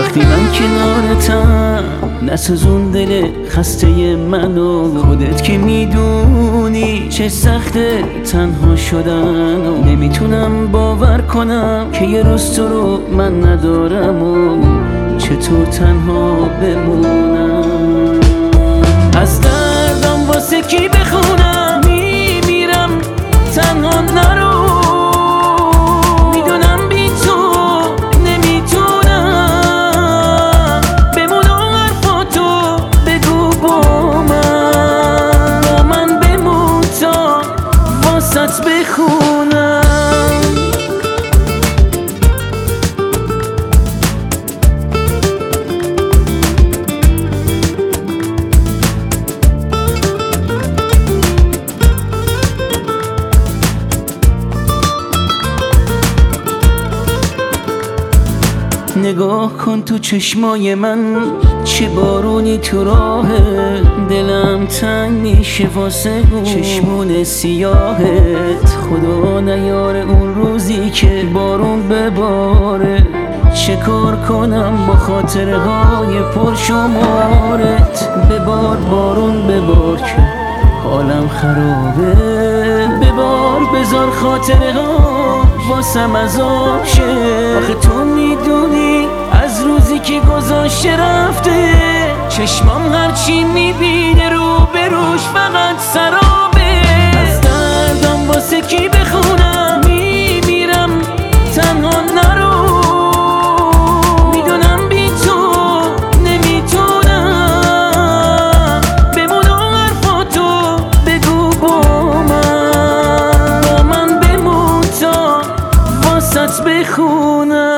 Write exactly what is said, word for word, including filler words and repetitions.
وقتی من کنارتم نسوزون دل خسته منو. خودت که میدونی چه سخته تنها شدن و نمیتونم باور کنم که یه روز تو رو من ندارم و چطور تنها بمونم. از دردم واسه کی بخونم، میمیرم تنها نرو. میدونم بی تو نمیتونم بمون و حرفاتو بگو با من، با من بمون تا واسط بخونم. نگاه کن تو چشمای من، چه بارونی تو راهه. دلم تنگ میشه واسه اون چشمون سیاهت. خدا نیاره اون روزی که بارون بباره. چه کار کنم با خاطره های پرشمارت. ببار بارون ببار که حالم خرابه. ببار بذار خاطره ها واسم عذاب شه. آخه تو میدونی از روزی که گذاشته رفته چشمام هرچی میبینه رو به روش فقط سرابه. از دردم واسه کی بخونم، میمیرم تنها نرو. میدونم بی تو نمیتونم بمون و حرفاتو بگو با من، با من بمون تا واسط بخونم.